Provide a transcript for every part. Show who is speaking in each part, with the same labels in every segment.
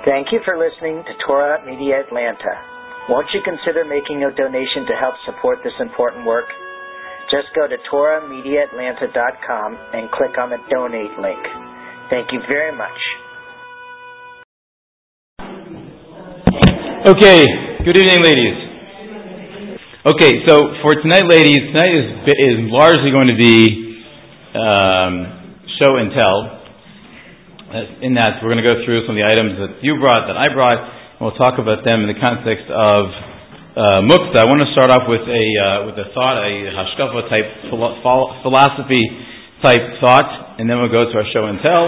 Speaker 1: Thank you for listening to Torah Media Atlanta. Won't you consider making a donation to help support this important work? Just go to TorahMediaAtlanta.com and click on the donate link. Thank you very much.
Speaker 2: Okay, good evening, ladies. Okay, so for tonight, ladies, tonight is largely going to be show and tell. In that, we're going to go through some of the items that you brought, that I brought, and we'll talk about them in the context of muktzah. I want to start off with a thought, a hashkafa type philosophy type thought, and then we'll go to our show and tell,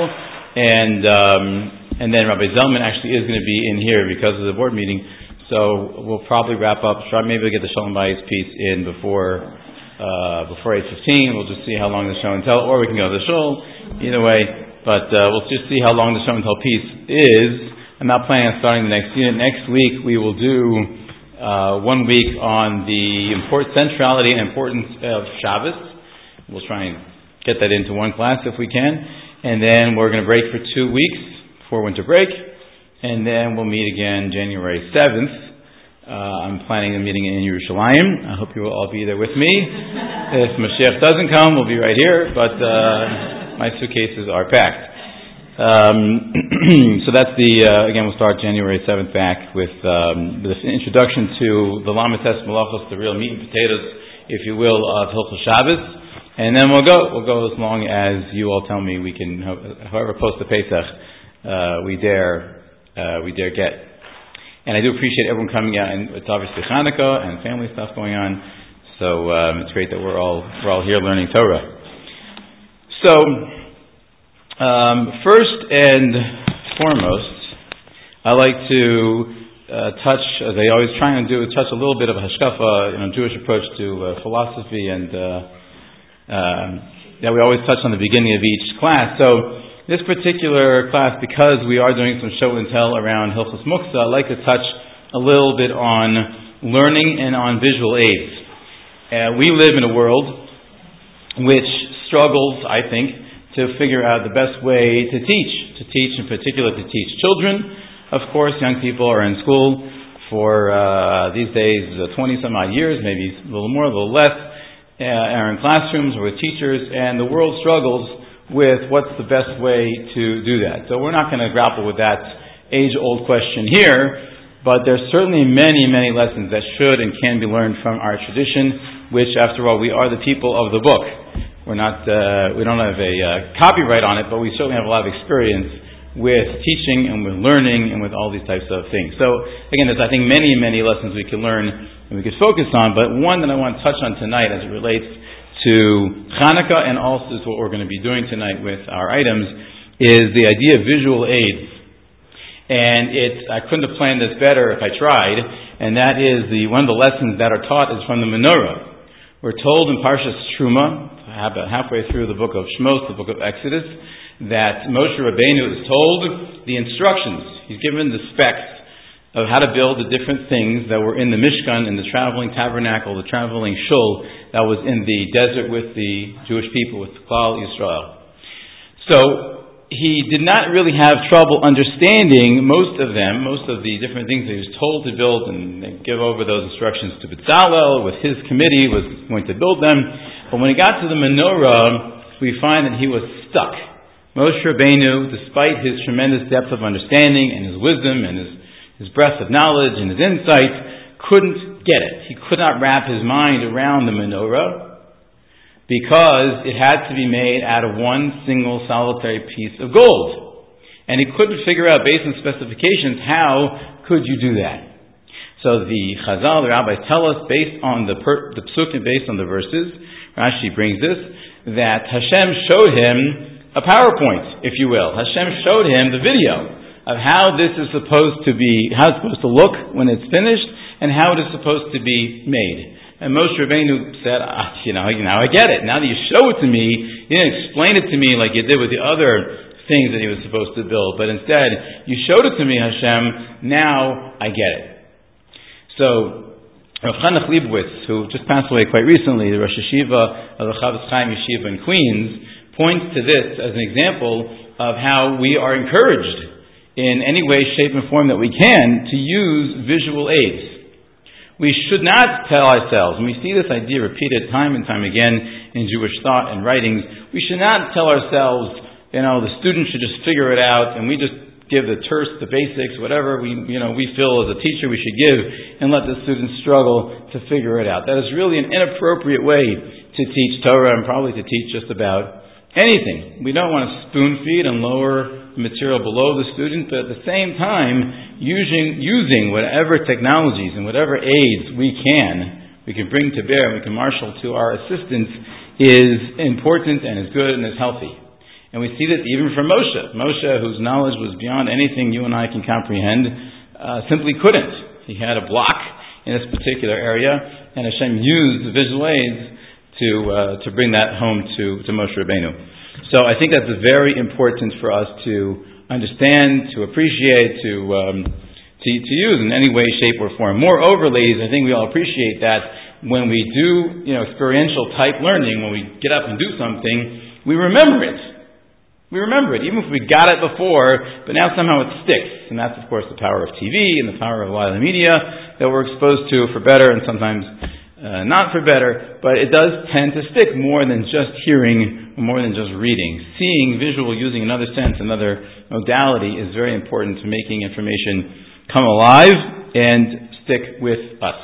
Speaker 2: and then Rabbi Zellman actually is going to be in here because of the board meeting, so we'll probably wrap up. Maybe we'll get the Shalom Bayis piece in before 8:15. We'll just see how long the show and tell, or we can go to the shul. Either way. But we'll just see how long the show and tell piece is. I'm not planning on starting the next unit. Next week we will do 1 week on the centrality and importance of Shabbos. We'll try and get that into one class if we can. And then we're going to break for 2 weeks before winter break. And then we'll meet again January 7th. I'm planning a meeting in Yerushalayim. I hope you will all be there with me. If Mashiach doesn't come, we'll be right here. But my suitcases are packed. So that's again, we'll start January 7th back with the introduction to the Lamed Tes Malachos, the real meat and potatoes, if you will, of Hilchos Shabbos. And then we'll go as long as you all tell me we can, however close to Pesach we dare get. And I do appreciate everyone coming out, and it's obviously Hanukkah and family stuff going on, so it's great that we're all here learning Torah. So, first and foremost, I like to touch, as I always try and do, touch a little bit of a hashkafa, Jewish approach to philosophy, and that we always touch on the beginning of each class. So, this particular class, because we are doing some show and tell around Hilchos Muktzah, I'd like to touch a little bit on learning and on visual aids. We live in a world which struggles, I think, to figure out the best way to teach in particular to teach children. Of course, young people are in school for these days 20-some odd years, maybe a little more, a little less, are in classrooms or with teachers, and the world struggles with what's the best way to do that. So we're not going to grapple with that age-old question here, but there's certainly many, many lessons that should and can be learned from our tradition, which, after all, we are the people of the book. We're not, we don't have a copyright on it, but we certainly have a lot of experience with teaching and with learning and with all these types of things. So, again, there's, I think, many, many lessons we can learn and we could focus on, but one that I want to touch on tonight as it relates to Hanukkah and also to what we're going to be doing tonight with our items is the idea of visual aids. And I couldn't have planned this better if I tried, and that is one of the lessons that are taught is from the menorah. We're told in Parshas Truma, about halfway through the book of Shmos, the book of Exodus, that Moshe Rabbeinu is told the instructions. He's given the specs of how to build the different things that were in the Mishkan, in the traveling tabernacle, the traveling shul that was in the desert with the Jewish people, with Klal Yisrael. So he did not really have trouble understanding most of the different things that he was told to build, and give over those instructions to Bezalel, with his committee was going to build them. But when he got to the menorah, we find that he was stuck. Moshe Rabbeinu, despite his tremendous depth of understanding and his wisdom and his breadth of knowledge and his insight, couldn't get it. He could not wrap his mind around the menorah because it had to be made out of one single solitary piece of gold. And he couldn't figure out, based on specifications, how could you do that? So the Chazal, the rabbis tell us, based on the psukim, based on the verses, Rashi brings this, that Hashem showed him a PowerPoint, if you will. Hashem showed him the video of how this is supposed to be, how it's supposed to look when it's finished, and how it is supposed to be made. And Moshe Rabbeinu said, now I get it. Now that you show it to me, you didn't explain it to me like you did with the other things that he was supposed to build, but instead, you showed it to me, Hashem, now I get it. So, Rav Chanach Leibowitz, who just passed away quite recently, the Rosh Yeshiva of the Chavetz Chaim Yeshiva in Queens, points to this as an example of how we are encouraged in any way, shape, and form that we can to use visual aids. We should not tell ourselves, and we see this idea repeated time and time again in Jewish thought and writings, we should not tell ourselves, the student should just figure it out, and we just give the terse, the basics, whatever we feel as a teacher we should give, and let the students struggle to figure it out. That is really an inappropriate way to teach Torah and probably to teach just about anything. We don't want to spoon feed and lower the material below the student, but at the same time, using whatever technologies and whatever aids we can bring to bear and we can marshal to our assistants is important and is good and is healthy. And we see that even from Moshe. Moshe, whose knowledge was beyond anything you and I can comprehend, simply couldn't. He had a block in this particular area, and Hashem used the visual aids to bring that home to Moshe Rabbeinu. So I think that's very important for us to understand, to appreciate, to use in any way, shape, or form. Moreover, ladies, I think we all appreciate that when we do experiential type learning, when we get up and do something, we remember it. We remember it, even if we got it before, but now somehow it sticks. And that's, of course, the power of TV and the power of a lot of the media that we're exposed to for better and sometimes not for better, but it does tend to stick more than just hearing, more than just reading. Seeing, visual, using another sense, another modality is very important to making information come alive and stick with us.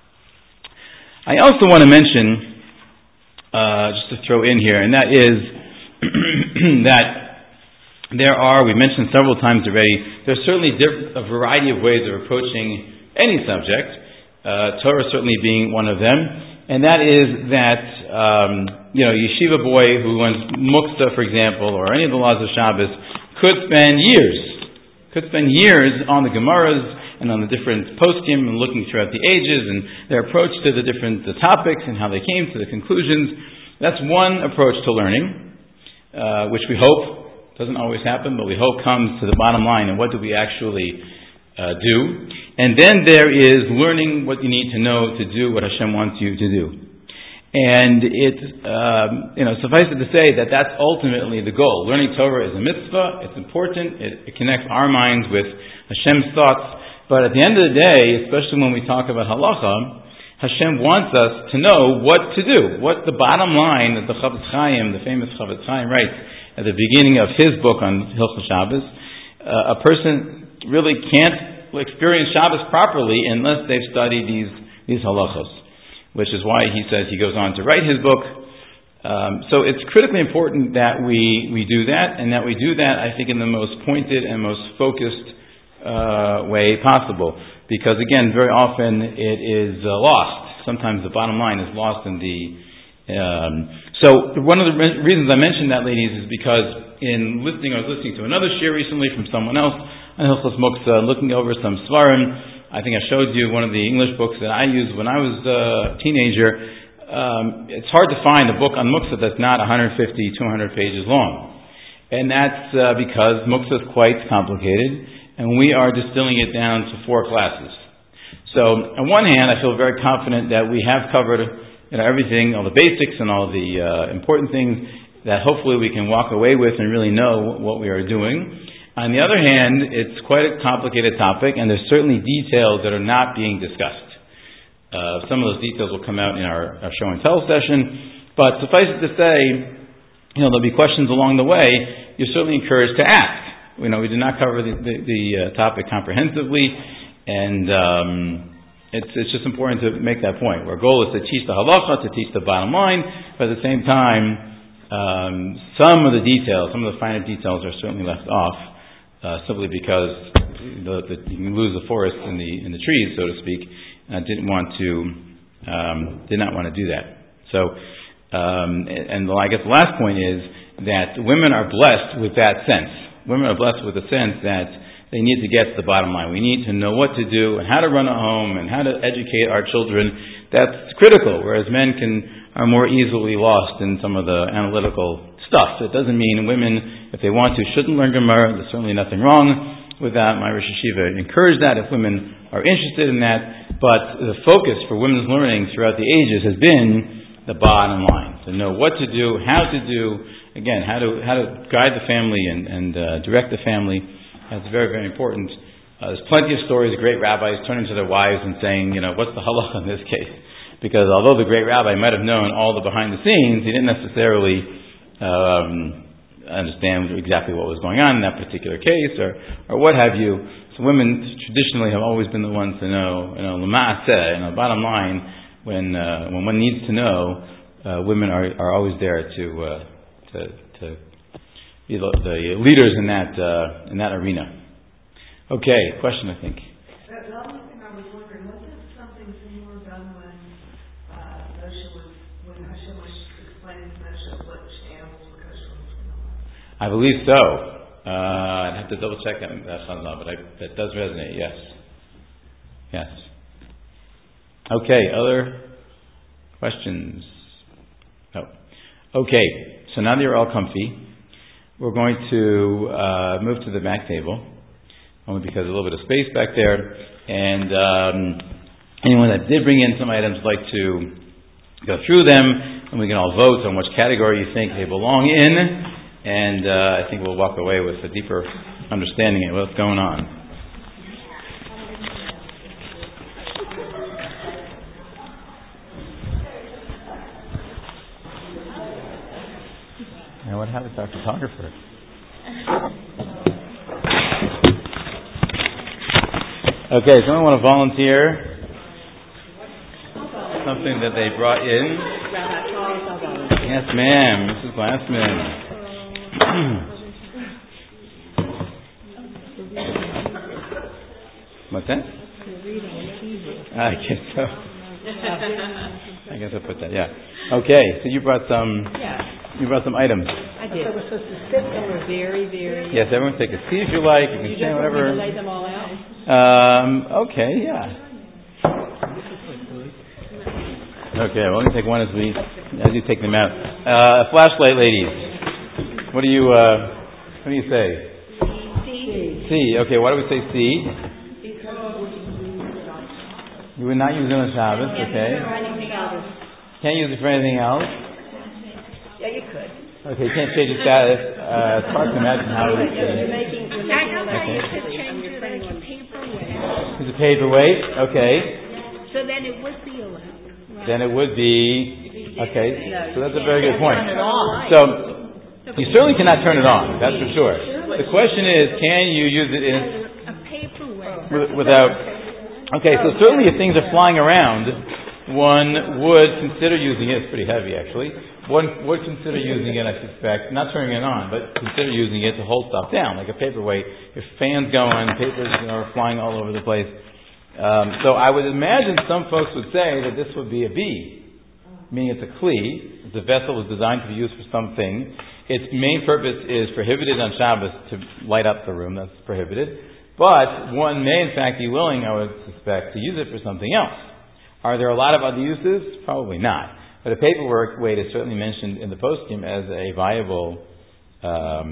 Speaker 2: I also want to mention, just to throw in here, and that is that we mentioned several times already, there's certainly a variety of ways of approaching any subject, Torah certainly being one of them, and that is that, yeshiva boy who learns Muktzah, for example, or any of the laws of Shabbos, could spend years on the Gemaras and on the different poskim and looking throughout the ages and their approach to the different topics and how they came to the conclusions. That's one approach to learning, which we hope, doesn't always happen, but we hope comes to the bottom line and what do we actually do. And then there is learning what you need to know to do what Hashem wants you to do. And suffice it to say that that's ultimately the goal. Learning Torah is a mitzvah, it's important, it connects our minds with Hashem's thoughts, but at the end of the day, especially when we talk about halacha, Hashem wants us to know what to do, what the bottom line, as the Chavetz Chaim, the famous Chavetz Chaim, writes at the beginning of his book on Hilchos Shabbos. A person really can't experience Shabbos properly unless they've studied these halachos, which is why he says he goes on to write his book. So it's critically important that we do that, and that we do that, I think, in the most pointed and most focused way possible. Because, again, very often it is lost. Sometimes the bottom line is lost in the... So one of the reasons I mentioned that, ladies, is because I was listening to another shir recently from someone else on Hilchos Muktzah, looking over some Svarim. I think I showed you one of the English books that I used when I was a teenager. It's hard to find a book on Muktzah that's not 150, 200 pages long. And that's because Muktzah is quite complicated, and we are distilling it down to 4 classes. So, on one hand, I feel very confident that we have covered everything, all the basics and all the important things that hopefully we can walk away with and really know what we are doing. On the other hand, it's quite a complicated topic, and there's certainly details that are not being discussed. Some of those details will come out in our show and tell session, but suffice it to say, there'll be questions along the way. You're certainly encouraged to ask. We did not cover the topic comprehensively, and it's just important to make that point. Our goal is to teach the halacha, to teach the bottom line, but at the same time, some of the details, some of the finer details are certainly left off, simply because you can lose the forest in the trees, so to speak. And I did not want to do that. So, and I guess the last point is that women are blessed with that sense. Women are blessed with the sense that they need to get to the bottom line. We need to know what to do and how to run a home and how to educate our children. That's critical, whereas men are more easily lost in some of the analytical stuff. It doesn't mean women, if they want to, shouldn't learn Gemara. There's certainly nothing wrong with that. My Rosh Yeshiva encouraged that if women are interested in that. But the focus for women's learning throughout the ages has been the bottom line. To know what to do, how to do, again, how to guide the family and direct the family That's very, very important. There's plenty of stories of great rabbis turning to their wives and saying, what's the halacha in this case? Because although the great rabbi might have known all the behind the scenes, he didn't necessarily understand exactly what was going on in that particular case or what have you. So women traditionally have always been the ones to know, l'ma'aseh, bottom line, when one needs to know, women are always there to be the leaders in that arena. Okay, question, I think.
Speaker 3: The only thing I was wondering, was this something similar done when Hashem was explaining to Moshe which animals were kosher and which were not?
Speaker 2: I believe so. I'd have to double check that, but that does resonate, yes. Yes. Okay, other questions? No. Okay, so now that you're all comfy, we're going to move to the back table. Only because there's a little bit of space back there. And anyone that did bring in some items would like to go through them, and we can all vote on which category you think they belong in. And I think we'll walk away with a deeper understanding of what's going on. And what happened to our photographer? Okay, someone want to volunteer something that they brought in? Yes, ma'am, Mrs. Glassman. What's that? I guess so. I guess I'll put that, yeah. Okay, so you brought some items.
Speaker 4: I did. So we're supposed to sit and we're very, very...
Speaker 2: Yes, everyone take a seat if you like. You can stand whatever.
Speaker 4: You lay them all out?
Speaker 2: Okay, yeah. Okay, well, let me take one as you take them out. Flashlight, ladies. What do you say? C. C. Okay, why do we say C? You would not use it on Shabbos, okay? Can't use it for anything else?
Speaker 4: Yeah, you could.
Speaker 2: Okay, can't change its status. It's hard to imagine how it would change.
Speaker 3: I know how you could change it as a paperweight.
Speaker 2: It's a paperweight, okay.
Speaker 3: So then it would be allowed. Right?
Speaker 2: Then it would be, okay, so that's a very good point.
Speaker 4: Turn it on.
Speaker 2: So, you certainly cannot turn it on, that's for sure. The question is, can you use it in
Speaker 3: A paperweight.
Speaker 2: without, okay, so certainly if things are flying around, one would consider using it. It's pretty heavy, actually. One would consider using it, I suspect, not turning it on, but consider using it to hold stuff down, like a paperweight. If fans going, papers are flying all over the place. So I would imagine some folks would say that this would be a B, meaning it's a kli. The vessel was designed to be used for something. Its main purpose is prohibited on Shabbos to light up the room. That's prohibited. But one may, in fact, be willing, I would suspect, to use it for something else. Are there a lot of other uses? Probably not. But a paperweight is certainly mentioned in the postscript as a viable, as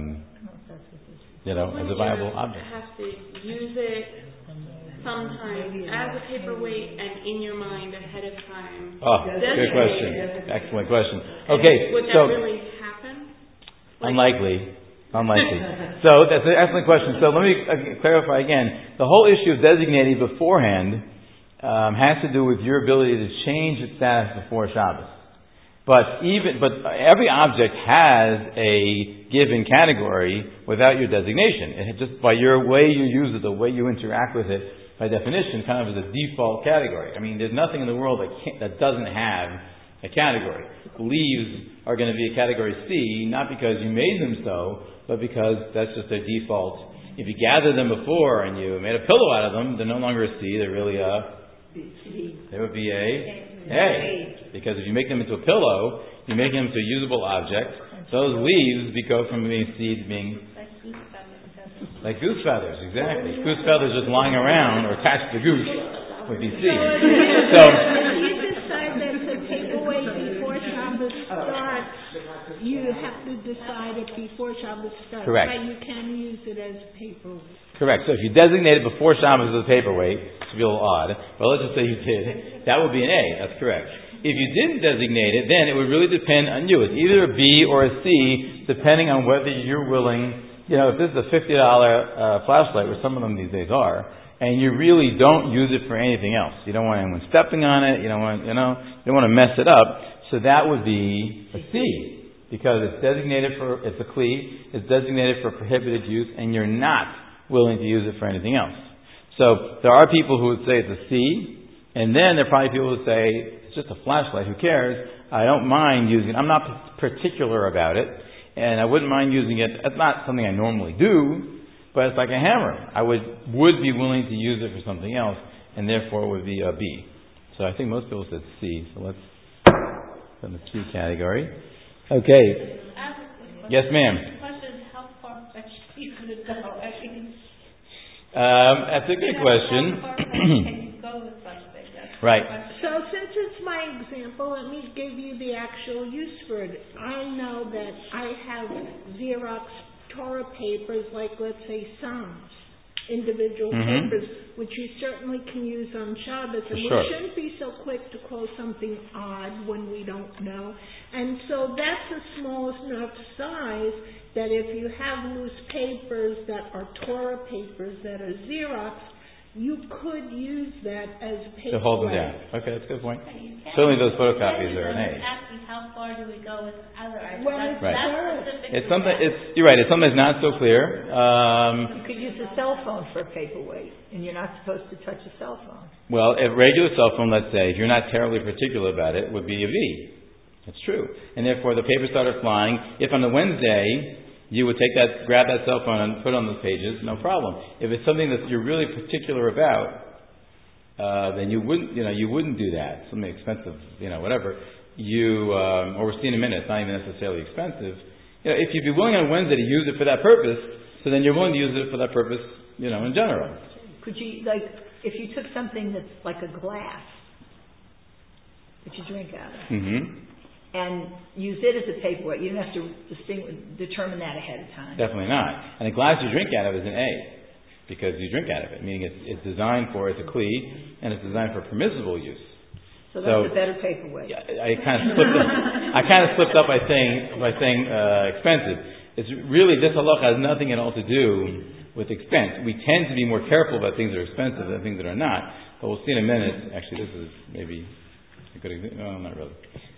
Speaker 2: a viable object.
Speaker 5: You have to use it sometimes as a paperweight and in your mind ahead of time.
Speaker 2: Oh, good question. Excellent question. Okay,
Speaker 5: would that really happen?
Speaker 2: Unlikely. So that's an excellent question. So let me clarify again. The whole issue of designating beforehand has to do with your ability to change its status before Shabbos. But every object has a given category without your designation. It just by your way you use it, the way you interact with it, by definition, kind of is a default category. I mean, there's nothing in the world that doesn't have a category. Leaves are going to be a category C, not because you made them so, but because that's just their default. If you gathered them before and you made a pillow out of them, they're no longer a C, they're really a... They would be A. Because if you make them into a pillow, you make them into a usable object. Those leaves go from being C to being like goose feathers, exactly. Goose feathers just lying around or attached to the goose would be C. So
Speaker 3: if you decide that the paperweight before Shabbos starts, you have to decide it before Shabbos starts.
Speaker 2: Correct.
Speaker 3: But you can use it as paperweight.
Speaker 2: Correct. So if you designate it before Shabbos as a paperweight, it would be a little odd. But let's just say you did. That would be an A. That's correct. If you didn't designate it, then it would really depend on you. It's either a B or a C, depending on whether you're willing if this is a $50 flashlight, which some of them these days are, and you really don't use it for anything else, you don't want anyone stepping on it, you don't want to mess it up, so that would be a C, because it's a CLE, it's designated for prohibited use, and you're not willing to use it for anything else. So there are people who would say it's a C, and then there are probably people who say it's just a flashlight, who cares? I don't mind using it. I'm not particular about it, and I wouldn't mind using it. It's not something I normally do, but it's like a hammer. I would be willing to use it for something else, and therefore it would be a B. So I think most people said C. So let's put in the C category. Okay. Yes, ma'am.
Speaker 3: The question is, how far-fetched are you going to go?
Speaker 2: That's a good question.
Speaker 3: How far-fetched can you go with something?
Speaker 2: Right.
Speaker 3: So since it's my example, let me give you the actual use for it. I know that I have Xerox Torah papers, like let's say Psalms, individual papers, which you certainly can use on Shabbos. And we shouldn't be so quick to call something odd when we don't know. And so that's a small enough size that if you have loose papers that are Torah papers that are Xerox, you could use that as paper.
Speaker 2: To hold them down. Okay, that's a good point. Certainly those photocopies are an A.
Speaker 6: Asking how far do we go with other items?
Speaker 3: Well,
Speaker 2: It's something. You're right. It's something that's not so clear.
Speaker 4: You could use a cell phone for a paperweight, and you're not supposed to touch a cell phone.
Speaker 2: Well, a regular cell phone, let's say, if you're not terribly particular about it, would be a V. That's true. And therefore, the paper started flying. If on the Wednesday you would grab that cell phone and put it on those pages, no problem. If it's something that you're really particular about, then you wouldn't do that. Something expensive, whatever. Or we'll see in a minute. It's not even necessarily expensive. If you'd be willing on Wednesday to use it for that purpose, so then you're willing to use it for that purpose, in general.
Speaker 4: Could you, if you took something that's like a glass that you drink out of, and use it as a paperweight, you don't have to determine that ahead of time.
Speaker 2: Definitely not. And the glass you drink out of is an A, because you drink out of it, meaning it's designed for, it's a CLE, and it's designed for permissible use.
Speaker 4: So that's a better paperweight.
Speaker 2: I kind of slipped up by saying expensive. It's really, this halacha has nothing at all to do with expense. We tend to be more careful about things that are expensive than things that are not. But we'll see in a minute. Actually, this is maybe a good example. No, not really.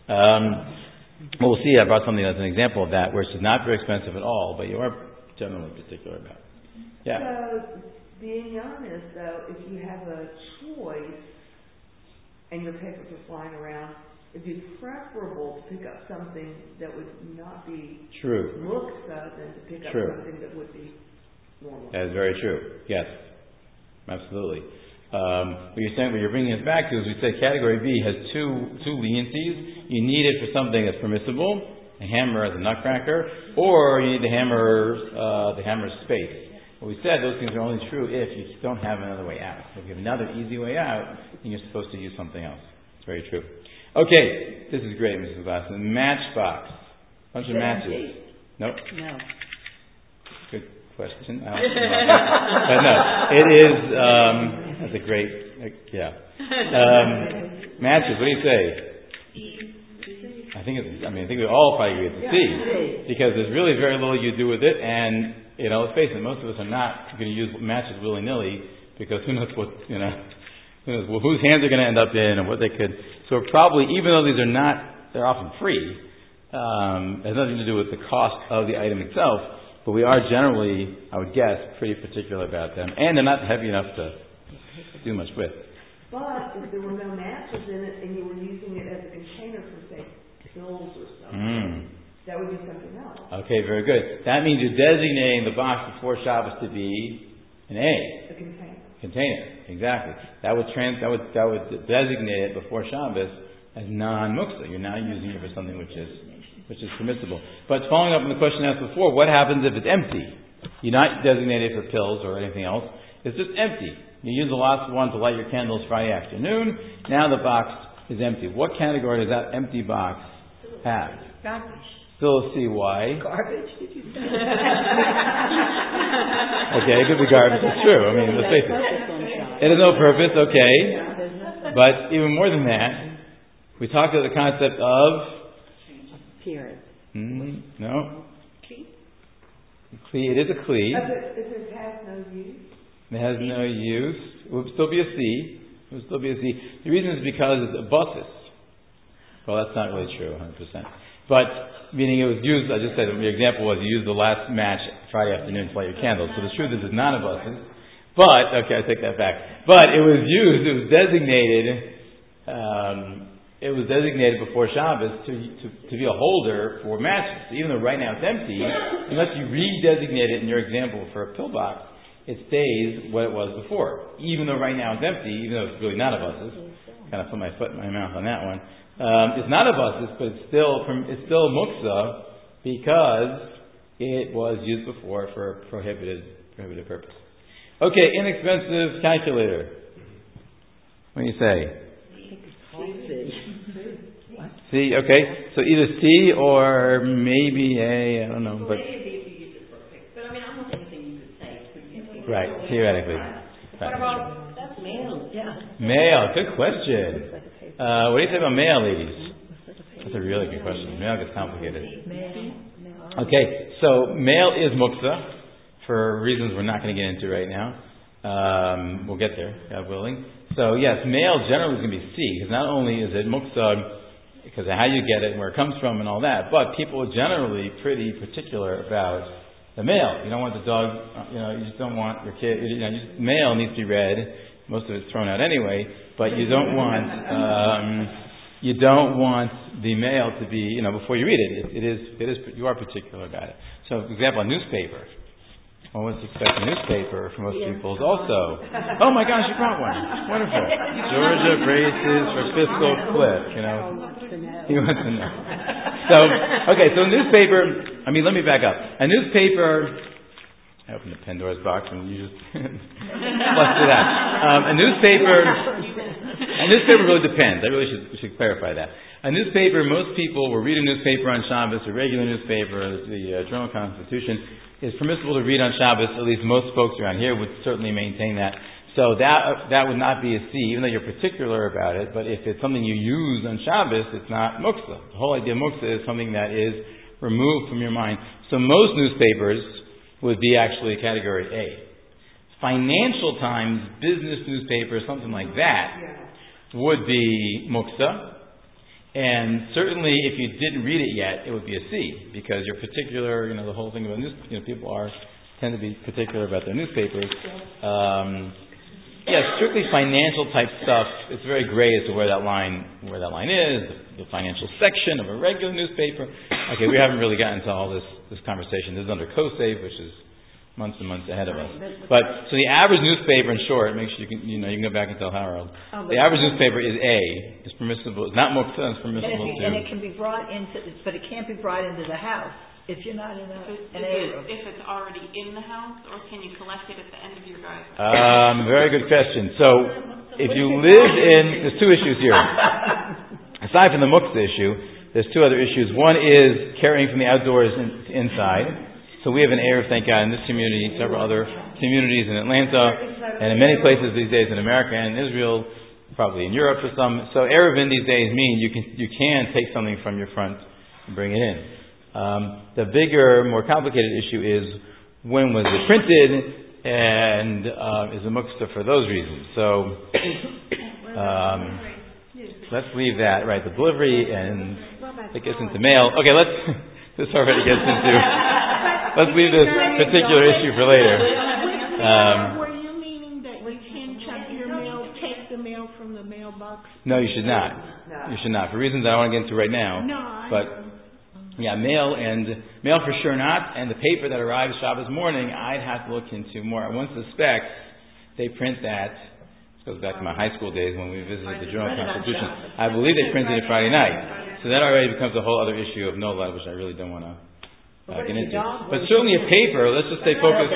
Speaker 2: We'll see. I brought something that's an example of that, where it's not very expensive at all, but you are generally particular about it. Yeah.
Speaker 7: So, being honest, though, if you have a choice and your papers are flying around, it'd be preferable to pick up something that would not be muksa than to pick up something that would be normal.
Speaker 2: That is very true. Yes, absolutely. What you're bringing us back to is, we said category B has two leniencies. You need it for something that's permissible, a hammer as a nutcracker, or you need the hammer's space. What we said, those things are only true if you don't have another way out. If you have another easy way out, then you're supposed to use something else. It's very true. Okay, this is great, Mrs. Glassman. Matchbox. Bunch of matches. Nope.
Speaker 4: No.
Speaker 2: Good question. But no, it is. That's a great. Matches. What do you say? I think we all probably agree it's a C, because there's really very little you do with it, and let's face it, most of us are not going to use matches willy-nilly, because who knows whose hands are going to end up in, and what they could. So probably, even though they're often free, it has nothing to do with the cost of the item itself, but we are generally, I would guess, pretty particular about them, and they're not heavy enough to do much with.
Speaker 7: But if there were no matches in it, and you were using it as a container for, say, pills or something, that would be something else. Okay,
Speaker 2: very good. That means you're designating the box before Shabbos to be an A.
Speaker 7: A container.
Speaker 2: Container, exactly. That would designate it before Shabbos as non-muksa. You're now using it for something which is permissible. But following up on the question asked before, what happens if it's empty? You're not designated for pills or anything else. It's just empty. You use the last one to light your candles Friday afternoon. Now the box is empty. What category does that empty box have?
Speaker 4: Garbage.
Speaker 2: Still a C. Why?
Speaker 4: Garbage, did you say?
Speaker 2: Okay, it could be garbage. It's true. Let's face it. It has no purpose, okay. But even more than that, we talked about the concept of...
Speaker 4: Appearance.
Speaker 2: No. Kli, it is a Kli.
Speaker 7: If it has no use?
Speaker 2: It has no use. It would still be a C. It would still be a C. The reason is because it's a basis. Well, that's not really true, 100%. But, meaning it was used, I just said, your example was you used the last match Friday afternoon to light your candles. So the truth is it's not a basis. But, okay, I take that back. But it was used, it was designated before Shabbos to be a holder for matches. So even though right now it's empty, unless you redesignate it in your example for a pillbox, it stays what it was before. Even though right now it's empty, even though it's really not a basis. Kind of put my foot in my mouth on that one. It's not a basis, but it's still muksa because it was used before for a prohibited purpose. Okay, inexpensive calculator. What do you say? C, okay. So either C or maybe A, I don't know. But
Speaker 8: I mean, almost anything you could say.
Speaker 2: Right, theoretically.
Speaker 8: What about mail? Yeah.
Speaker 2: Mail, good question. What do you say about mail, ladies? That's a really good question. Mail gets complicated. Okay, so mail is muksa for reasons we're not going to get into right now. We'll get there, God willing. So yes, mail generally is going to be C, because not only is it muksa because of how you get it and where it comes from and all that, but people are generally pretty particular about the mail. You don't want the dog, you just don't want your kid, mail needs to be read. Most of it's thrown out anyway, but you don't want the mail to be, before you read it. It is you are particular about it. So, for example, a newspaper. One would expect a newspaper for most people is also, oh my gosh, you brought one. Wonderful. Georgia braces for fiscal cliff, He wants to know. So a newspaper, let me back up. A newspaper, I opened the Pandora's box and you just busted it out. A newspaper really depends. I really should clarify that. A newspaper, most people will read a newspaper on Shabbos, a regular newspaper, the Journal-Constitution, is permissible to read on Shabbos. At least most folks around here would certainly maintain that. So that would not be a C, even though you're particular about it. But if it's something you use on Shabbos, it's not muksa. The whole idea of muksa is something that is removed from your mind. So most newspapers would be actually category A. Financial Times, business newspaper, something like that, would be muksa. And certainly, if you didn't read it yet, it would be a C, because you're particular. The whole thing about people tend to be particular about their newspapers. Strictly financial type stuff. It's very gray as to where that line is. The financial section of a regular newspaper. Okay, we haven't really gotten to all this conversation. This is under COSAVE, which is months and months ahead of us. But so the average newspaper, in short, make sure you can go back and tell Harold. The average newspaper is A. It's permissible. It's not muksa. It's permissible too.
Speaker 4: And it can be brought but it can't be brought into the house if you're not in an area.
Speaker 5: If it's already in the house, or can you collect it at the end of your driveway?
Speaker 2: Very good question. So if you live there's two issues here. Aside from the muksa issue, there's two other issues. One is carrying from the outdoors inside. So we have an Erev, thank God, in this community, several other communities in Atlanta, and in many places these days in America and Israel, probably in Europe for some. So Erev in these days mean you can take something from your front and bring it in. The bigger, more complicated issue is when was it printed, and is a muksa for those reasons. So let's leave that, right, the delivery, and it gets into mail. Okay, this already gets into... Let's leave this particular issue for later.
Speaker 3: Were you meaning that you can check your mail, take the mail from the mailbox?
Speaker 2: No, you should not. You should not. For reasons I don't want to get into right now. Mail for sure not. And the paper that arrives Shabbos morning, I'd have to look into more. One suspects they print that. This goes back to my high school days when we visited the Journal-Constitution. I believe they printed it Friday night. So that already becomes a whole other issue of NOLA, which I really don't want to get into. But certainly a paper, let's just stay focused.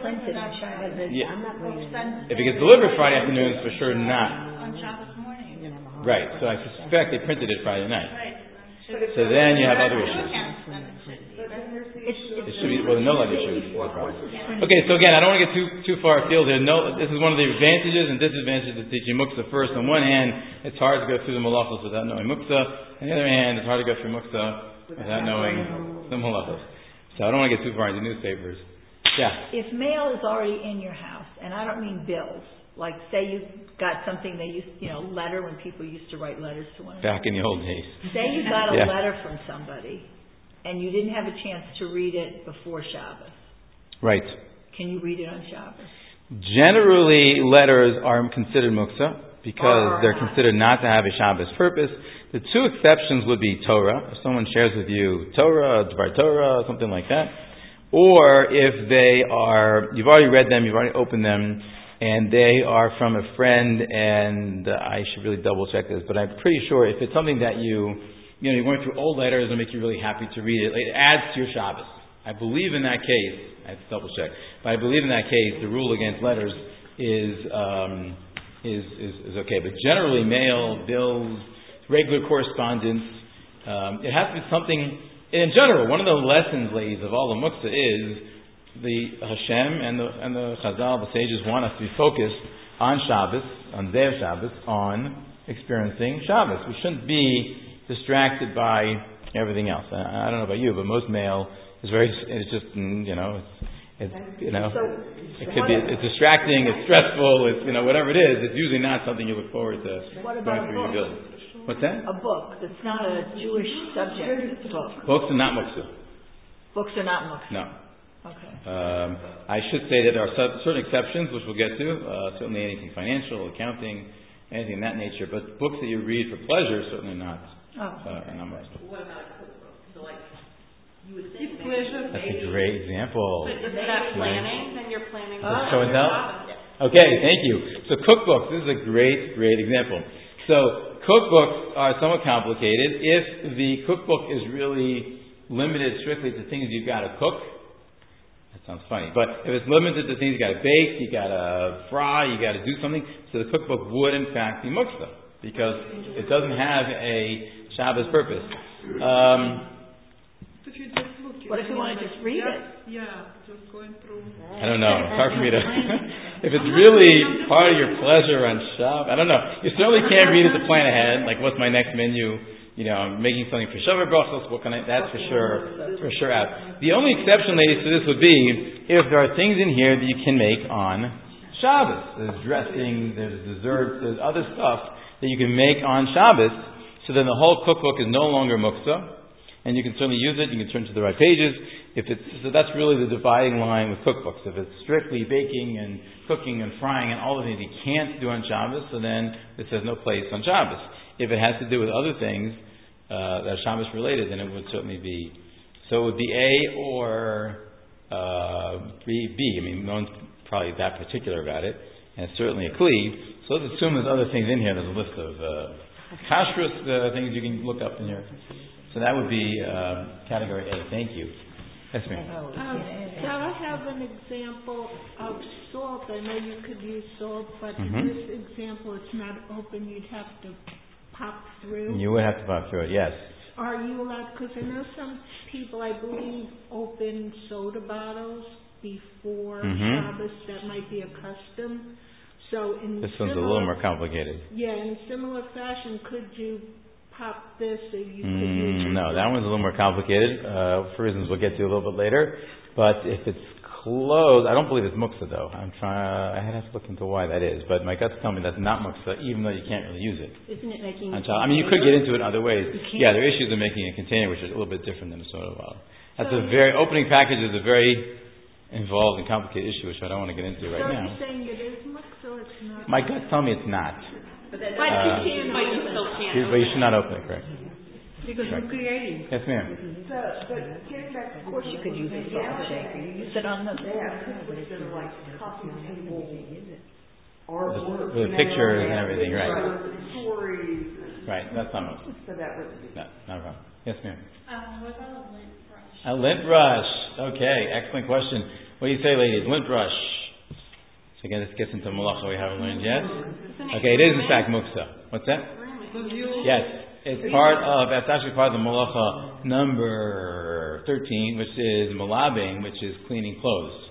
Speaker 2: If it gets delivered Friday afternoon, it's for sure not.
Speaker 6: On Shabbos morning.
Speaker 2: Right, so I suspect they printed it Friday night. So then you have other issues. It should be, the no-light issue is the problem. Okay, so again, I don't want to get too far afield here. This is one of the advantages and disadvantages of teaching muksa first. On one hand, it's hard to go through the malachos without knowing muksa. On the other hand, it's hard to go through muksa without knowing the malachos. So I don't want to get too far into newspapers. Yeah.
Speaker 4: If mail is already in your house, and I don't mean bills, like say you got something they used, letter when people used to write letters to one another.
Speaker 2: Back in the old days.
Speaker 4: Say you got a letter from somebody, and you didn't have a chance to read it before Shabbos.
Speaker 2: Right.
Speaker 4: Can you read it on Shabbos?
Speaker 2: Generally, letters are considered muksa because they're considered not to have a Shabbos purpose. The two exceptions would be Torah. If someone shares with you Torah, Dvar Torah, something like that. Or if they are, you've already read them, you've already opened them, and they are from a friend, and I should really double check this, but I'm pretty sure if it's something that you're going through old letters and make you really happy to read it, it adds to your Shabbos. I believe in that case, I have to double check, but I believe in that case the rule against letters is okay. But generally, mail, bills, regular correspondence, it has to be something. In general, one of the lessons, ladies, of all the muksa is the Hashem and the Chazal, the sages, want us to be focused on Shabbos, on Zev Shabbos, on experiencing Shabbos. We shouldn't be distracted by everything else. I don't know about you, but most mail is it's distracting, it's stressful, it's whatever it is. It's usually not something you look forward to.
Speaker 4: What about
Speaker 2: going through your bills. What's that?
Speaker 4: A book that's not a Jewish subject book.
Speaker 2: Books are not muksa.
Speaker 4: Books are not muksa.
Speaker 2: No.
Speaker 4: Okay.
Speaker 2: I should say that there are certain exceptions, which we'll get to. Certainly anything financial, accounting, anything of that nature. But books that you read for pleasure, certainly not. Not muksa.
Speaker 8: What about a cookbook? So you would think
Speaker 2: that's a great example.
Speaker 5: But is that planning? Then you're planning.
Speaker 2: Show and tell? Okay, thank you. So cookbooks, this is a great example. So cookbooks are somewhat complicated. If the cookbook is really limited strictly to things you've got to cook, that sounds funny, but if it's limited to things you got to bake, you got to fry, you got to do something, so the cookbook would in fact be muksa because it doesn't have a Shabbos purpose.
Speaker 4: What if you want to just read it?
Speaker 7: Yeah, just going through.
Speaker 2: I don't know. It's hard for me to. If it's really part of your pleasure on Shabbos, I don't know. You certainly can't read it to plan ahead. Like, what's my next menu? I'm making something for Shavuot brachos. What can I? That's for sure out. The only exception, ladies, to this would be if there are things in here that you can make on Shabbos. There's dressing, there's desserts, there's other stuff that you can make on Shabbos. So then the whole cookbook is no longer muksa. And you can certainly use it. You can turn to the right pages. So that's really the dividing line with cookbooks. If it's strictly baking and cooking and frying and all the things you can't do on Shabbos, so then this has no place on Shabbos. If it has to do with other things that are Shabbos related, then it would certainly be. So it would be A or B. I mean, no one's probably that particular about it, and it's certainly a kli. So let's assume there's other things in here. There's a list of kashrus things you can look up in here. So that would be category A. Thank you. Yes, ma'am.
Speaker 3: So I have an example of salt. I know you could use salt, but in this example, it's not open. You'd have to pop through.
Speaker 2: You would have to pop through it, yes.
Speaker 3: Are you allowed? Because I know some people, I believe, open soda bottles before Shabbos. That might be a custom. So
Speaker 2: this one's a little more complicated.
Speaker 3: Yeah, in similar fashion, could you pop this or you could use it?
Speaker 2: No, that one's a little more complicated for reasons we'll get to a little bit later. But if it's closed, I don't believe it's muksa though. I have to look into why that is. But my guts tell me that's not muksa, even though you can't really use it.
Speaker 8: Isn't it making?
Speaker 2: I mean, you could get into it in other ways. Yeah, there are issues of making a container, which is a little bit different than a soda bottle. That's opening package is a very involved and complicated issue, which I don't want to get into right now.
Speaker 3: So you're saying it is muksa or it's not?
Speaker 2: My guts tell me it's not.
Speaker 3: But you can.
Speaker 5: But you still can't.
Speaker 2: But you should not open it, correct?
Speaker 7: Because we're creating.
Speaker 2: Yes, ma'am.
Speaker 7: But getting back to
Speaker 4: Of course, you could use a salt shaker. You use it on the.
Speaker 7: They have cookbooks that are like coffee table artwork.
Speaker 2: With pictures and everything, right?
Speaker 7: Stories.
Speaker 2: Right, that's not muksa.
Speaker 7: So that would be.
Speaker 2: No, not a problem. Yes, ma'am.
Speaker 6: What about a lint brush?
Speaker 2: A lint brush. Okay, excellent question. What do you say, ladies? Lint brush. So again, this gets into malacha we haven't learned yet. Okay, it is in fact muksa. What's that? Yes, it's that's actually part of the malacha number 13, which is malabing, which is cleaning clothes.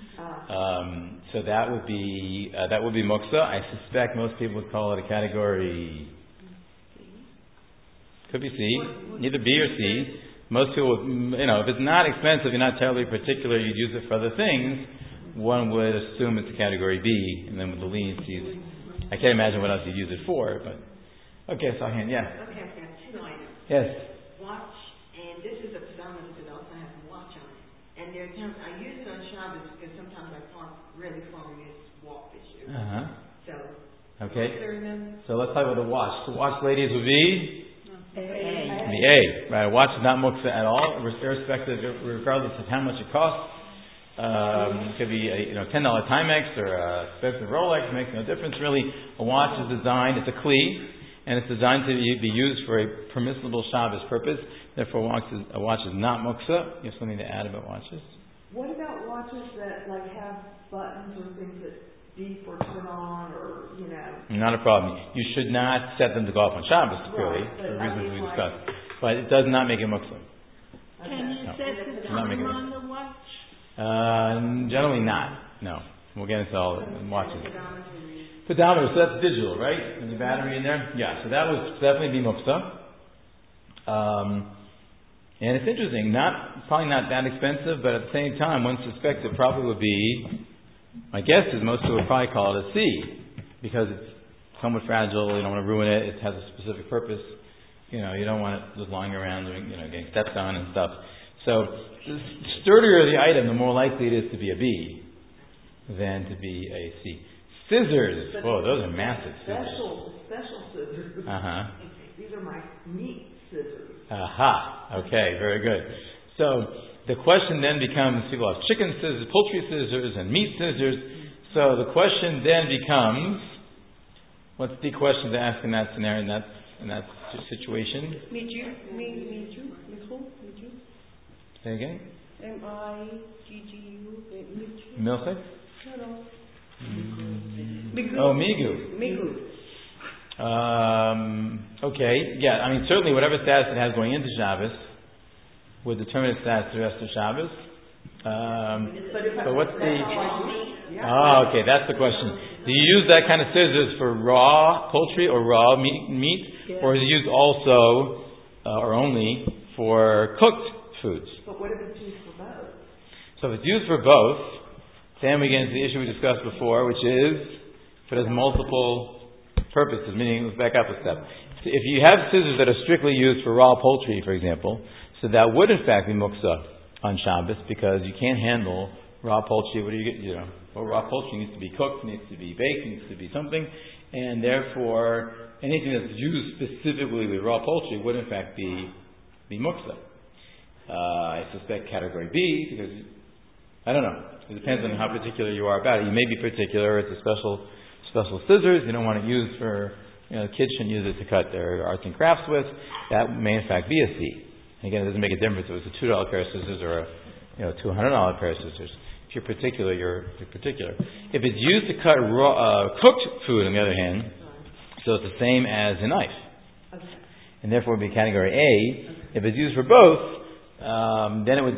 Speaker 2: So that would be muksa. I suspect most people would call it a category. Could be C, either B or C. Most people, if it's not expensive, you're not terribly particular, you'd use it for other things, one would assume it's a category B, and then with the leniencies, I can't imagine what else you'd use it for, but... Okay, Sahin, yeah.
Speaker 8: Okay, I've got two items.
Speaker 2: Yes.
Speaker 8: Watch, and this is a predominant that also has a watch on it. And there are times I use it on Shabbos because sometimes I park really far in this walk this year. So,
Speaker 2: okay. So let's talk about the watch. The watch, ladies, would be? The A. Right, a watch is not muksa at all, irrespective, regardless of how much it costs. It could be a $10 Timex or a expensive Rolex, makes no difference really. A watch is designed, it's a kli, and it's designed to be used for a permissible Shabbos purpose. Therefore, a watch is not muksa. You have something to add about watches?
Speaker 7: What about watches that have buttons or things that beep or turn on or, Not
Speaker 2: a problem. You should not set them to go off on Shabbos, clearly, for the reasons we discussed. But it does not make it muksa.
Speaker 3: Can you set the time on the watch?
Speaker 2: Generally not. No. We'll get into all the watches. Pedometer, so that's digital, right? And the battery in there? Yeah, so that would definitely be muksa. And it's interesting, probably not that expensive, but at the same time, one suspects it probably would be, my guess is most people would probably call it a C, because it's somewhat fragile, you don't want to ruin it, it has a specific purpose, you don't want it just lying around, getting stepped on and stuff. So, the sturdier the item, the more likely it is to be a B than to be a C. Scissors. Whoa, those are massive scissors.
Speaker 7: Special scissors. These are my meat scissors.
Speaker 2: Okay, very good. So the question then becomes, people have chicken scissors, poultry scissors, and meat scissors. So the question then becomes, what's the question to ask in that scenario, in that situation?
Speaker 9: Miggu.
Speaker 2: Say again?
Speaker 9: Miggu.
Speaker 2: Milchik?
Speaker 9: No.
Speaker 2: Miggu. Okay, yeah, certainly whatever status it has going into Shabbos would determine its status the rest of Shabbos. But what's the... okay, that's the question. Do you use that kind of scissors for raw poultry or raw meat? Or is it used also, or only, for cooked foods?
Speaker 7: But what if it's used for both?
Speaker 2: So if it's used for both, then we get into the issue we discussed before, which is if it has multiple purposes, meaning, let's back up a step. If you have scissors that are strictly used for raw poultry, for example, so that would in fact be muksa on Shabbos, because you can't handle raw poultry. What do you get? Raw poultry needs to be cooked, needs to be baked, needs to be something, and therefore anything that's used specifically with raw poultry would in fact be muksa. I suspect category B, because I don't know. It depends on how particular you are about it. You may be particular. It's a special scissors. You don't want it used for, kids shouldn't use it to cut their arts and crafts with. That may in fact be a C. Again, it doesn't make a difference if it's a $2 pair of scissors or a $200 pair of scissors. If you're particular, you're particular. If it's used to cut cooked food, on the other hand, so it's the same as a knife, and therefore would be category A. If it's used for both, then it would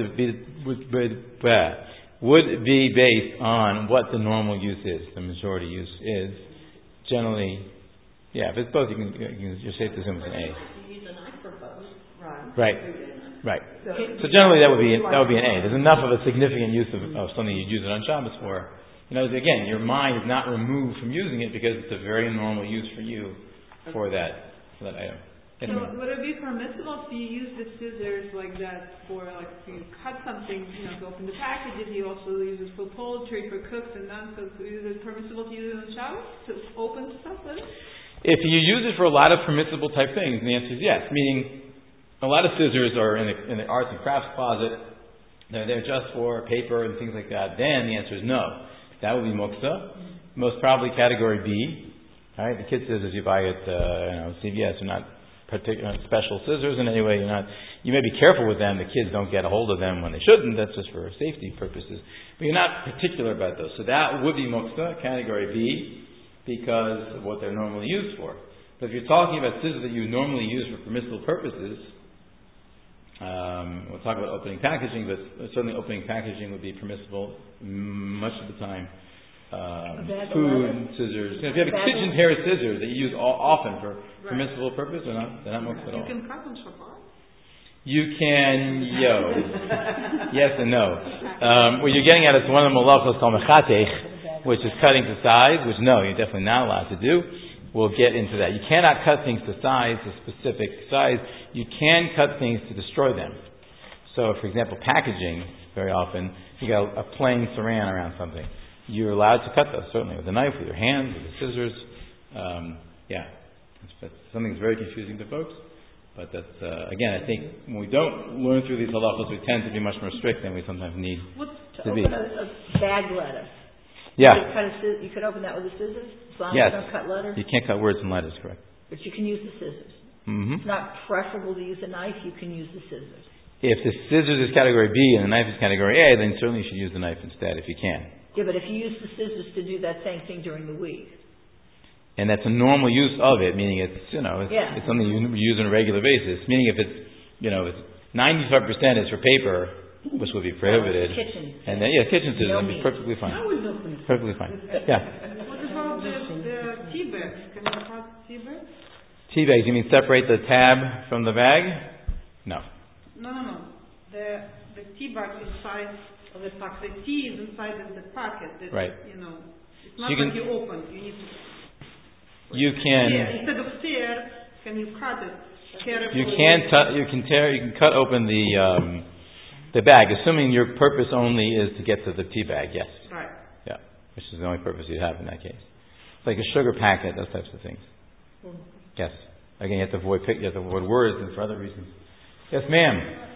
Speaker 2: be based on what the normal use is, the majority use is. Generally, if it's both, you're safe to assume it's an A.
Speaker 8: You use a knife for both.
Speaker 2: Right. So generally, that would be an A. There's enough of a significant use of something you'd use it on Shabbos for. Again, your mind is not removed from using it because it's a very normal use for you for that item.
Speaker 5: So would it be permissible if you use the scissors like that for to cut something, to open the packages? You also use it for poultry, for cooks and non-cooks. Is it permissible to use it on Shabbos to open stuff with it?
Speaker 2: If you use it for a lot of permissible type things, the answer is yes. Meaning, a lot of scissors are in the arts and crafts closet. They're there just for paper and things like that. Then the answer is no. That would be muksa. Most probably category B. All right, the kid scissors you buy at CVS are not particular special scissors in any way. You may be careful with them. The kids don't get a hold of them when they shouldn't. That's just for safety purposes. But you're not particular about those. So that would be muksa, category B, because of what they're normally used for. But if you're talking about scissors that you normally use for permissible purposes, we'll talk about opening packaging, but certainly opening packaging would be permissible much of the time. Food, scissors. If you have a kitchen pair of scissors that you use often for permissible purpose, they're not muksa at all.
Speaker 5: You can cut them for both?
Speaker 2: You can, yes and no. What you're getting at is one of the malachos called mechatech, which is cutting to size, which no, you're definitely not allowed to do. We'll get into that. You cannot cut things to size, to specific size. You can cut things to destroy them. So, for example, packaging, very often, you got a plain saran around something. You're allowed to cut those, certainly, with a knife, with your hands, with the scissors. But something's very confusing to folks. But that's, again, I think when we don't learn through these halachos, we tend to be much more strict than we sometimes need to be.
Speaker 4: Open a bag letter.
Speaker 2: Yeah.
Speaker 4: You could open that with the scissors? As long
Speaker 2: yes.
Speaker 4: as you don't cut letters?
Speaker 2: You can't cut words and letters, correct.
Speaker 4: But you can use the scissors.
Speaker 2: Mm-hmm.
Speaker 4: It's not preferable to use a knife, you can use the scissors.
Speaker 2: If the scissors is category B and the knife is category A, then certainly you should use the knife instead if you can.
Speaker 4: Yeah, but if you use the scissors to do that same thing during the week.
Speaker 2: And that's a normal use of it, meaning it's something you use on a regular basis. Meaning if it's 95% is for paper, which would be prohibited.
Speaker 4: Kitchen.
Speaker 2: And then kitchen scissors would be perfectly fine. Perfectly fine. Yeah.
Speaker 5: What about the tea bags? Can you cut tea bags?
Speaker 2: Tea bags, you mean separate the tab from the bag? No.
Speaker 5: No. The tea bag inside of the pack. The tea is inside of the packet.
Speaker 2: Right.
Speaker 5: It's not like you open. You need to.
Speaker 2: You can.
Speaker 5: Instead of tear, can you cut it?
Speaker 2: You can cut open the bag, assuming your purpose only is to get to the tea bag. Yes.
Speaker 5: Right.
Speaker 2: Yeah, which is the only purpose you have in that case. It's like a sugar packet, those types of things. Yes. Again, you have to avoid words and for other reasons. Yes, ma'am.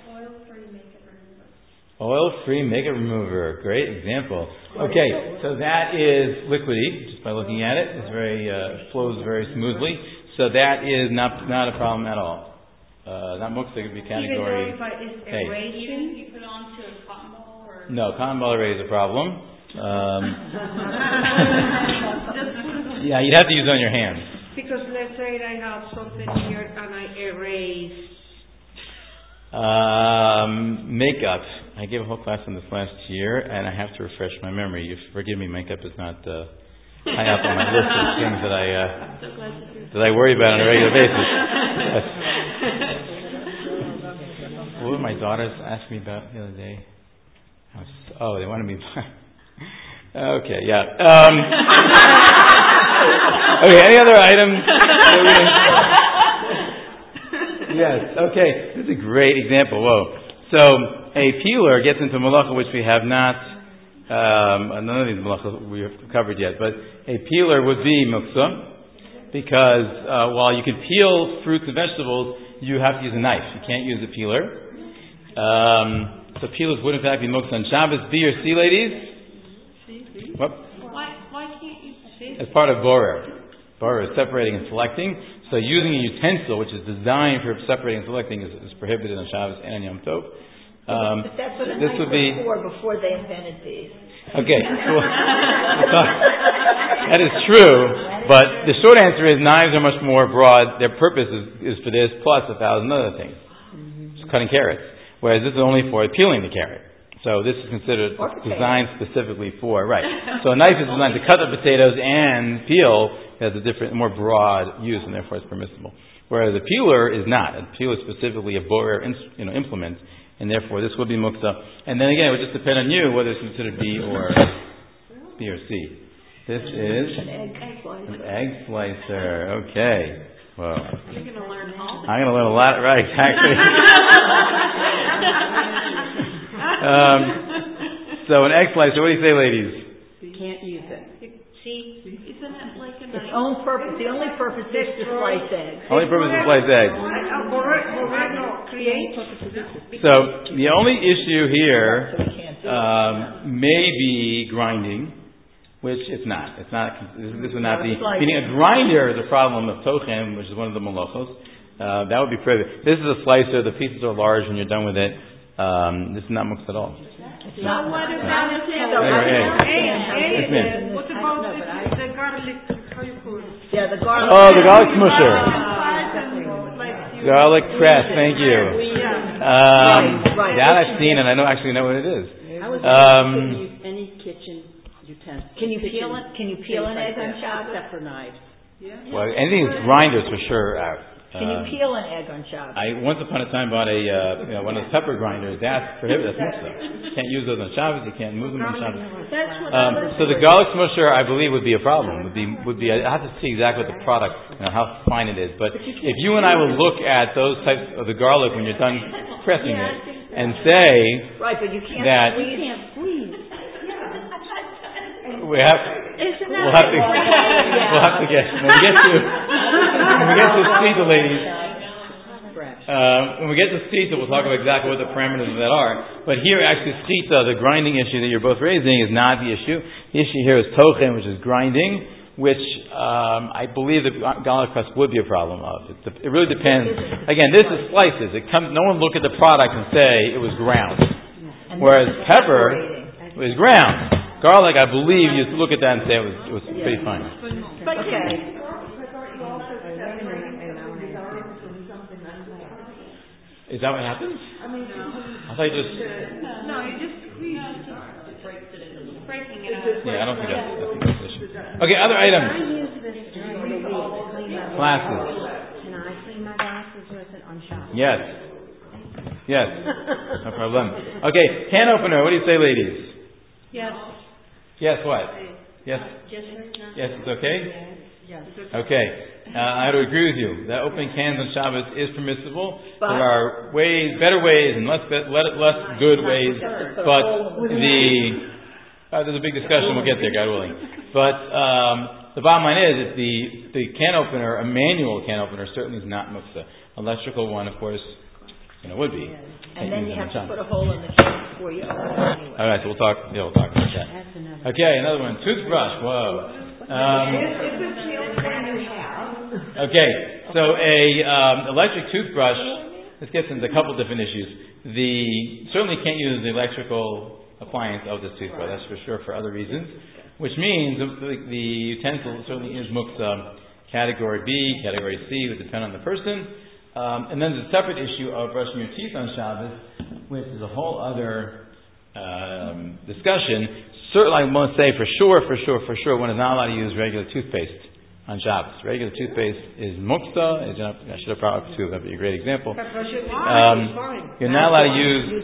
Speaker 2: Oil-free makeup remover. Great example. Okay, so that is liquidy, just by looking at it. It's very flows very smoothly. So that is not a problem at all. Not muktzah, it could be category.
Speaker 6: Even though it's aeration, you put it onto a cotton ball or...
Speaker 2: No, cotton ball array is a problem. Yeah, you'd have to use it on your hands.
Speaker 3: Because let's say I have something here and I erase.
Speaker 2: Makeup. I gave a whole class on this last year, and I have to refresh my memory. Forgive me, makeup is not high up on my list of things that I worry about on a regular basis. What did my daughters ask me about the other day? They wanted me. Okay, yeah. Okay, any other items? Yes, okay. This is a great example. Whoa. So, a peeler gets into malacha, which we have not, none of these malachas we have covered yet, but a peeler would be muktzah, because while you can peel fruits and vegetables, you have to use a knife. You can't use a peeler. So peelers would in fact be muktzah on Shabbos. B or C, ladies? C. What?
Speaker 6: Why can't you see?
Speaker 2: As part of borer. Borer is separating and selecting. So using a utensil, which is designed for separating and selecting, is prohibited on Shabbos and on Yom Tov.
Speaker 4: But that's what this would be before they invented these.
Speaker 2: Okay, that is true. But the short answer is knives are much more broad. Their purpose is for this plus 1,000 other things, just cutting carrots. Whereas this is only for peeling the carrot. So this is considered designed specifically for So a knife is designed to cut the potatoes and peel. Has a different, more broad use, and therefore it's permissible. Whereas a peeler is not. A peeler is specifically a borer implement, and therefore this would be muktzah. And then again, it would just depend on you whether it's considered B or C. This is an egg slicer. Okay. Whoa.
Speaker 8: You're going to learn all.
Speaker 2: I'm going to learn a lot. Right, exactly. So an egg slicer. What do you say, ladies?
Speaker 9: You can't use it.
Speaker 6: See, isn't it like a knife?
Speaker 4: Its own purpose. The only purpose is to slice eggs.
Speaker 2: Only purpose is to slice eggs. So the only issue here may be grinding, which it's not. It's not. This would not be. Meaning a grinder is a problem of tochem, which is one of the malachos. That would be prohibited. This is a slicer. The pieces are large when you're done with it. This is not muktzah at all.
Speaker 3: So what about what about the garlic? How you call it?
Speaker 4: Yeah, the garlic.
Speaker 2: Oh, the garlic smusher. Garlic press. Thank you. That I've seen, and I actually know what it is.
Speaker 9: I was going to use any kitchen utensil.
Speaker 4: Can you peel an egg on Shabbos?
Speaker 9: Except for knives.
Speaker 5: Yeah.
Speaker 2: Well, anything with grinders for sure out.
Speaker 4: Can you peel an egg on Shabbos?
Speaker 2: I once upon a time bought one of those pepper grinders. That's prohibited. That's muksa. You can't use those on Shabbos. You can't move them on Shabbos. So the garlic smusher, I believe, would be a problem. Would be. I have to see exactly what the product, how fine it is. But if you and I will look at those types of the garlic when you're done pressing it and say
Speaker 4: right, but you can't
Speaker 2: that
Speaker 3: squeeze.
Speaker 2: we'll have to get when we get to Sita, ladies. When we get to Sita, we'll talk about exactly what the parameters of that are. But here, actually, Sita, the grinding issue that you're both raising, is not the issue. The issue here is tochen, which is grinding, which I believe that garlic crust would be a problem of. It really depends. Again, this is slices. No one look at the product and say it was ground. Whereas pepper is ground. Garlic, I believe, you look at that and say it was pretty fine.
Speaker 4: Okay.
Speaker 2: Is that what happens? I thought you just...
Speaker 5: No, you just squeeze it.
Speaker 6: Breaking it up.
Speaker 2: Yeah, I don't think that's the issue. Okay, other items.
Speaker 10: I use this during the week to clean my
Speaker 2: Glasses.
Speaker 10: Can I clean my glasses with it on Shabbos?
Speaker 2: Yes. No problem. Okay, can opener. What do you say, ladies?
Speaker 3: Yes.
Speaker 2: Yes, what? Yes. Yes, it's okay?
Speaker 3: Yes.
Speaker 2: Okay. I would agree with you. That opening cans on Shabbos is permissible.
Speaker 4: But
Speaker 2: there are better ways and less good ways. But there's a big discussion. We'll get there, God willing. But the bottom line is, the can opener, a manual can opener, certainly is not muksa. Electrical one, of course, would be.
Speaker 4: And then you have to put a hole in the can before you open it anyway.
Speaker 2: All right, so we'll talk about that. Okay, another one. Toothbrush. Whoa. Okay, so a electric toothbrush. This gets into a couple different issues. Certainly can't use the electrical appliance of this toothbrush. That's for sure for other reasons. Which means the utensil certainly is muksa category B, category C, would depend on the person. And then there's a separate issue of brushing your teeth on Shabbos, which is a whole other discussion. Certainly, I must say for sure, one is not allowed to use regular toothpaste on Shabbos. Regular toothpaste is muksa. I should have brought up two. That'd be a great example. You're not allowed to use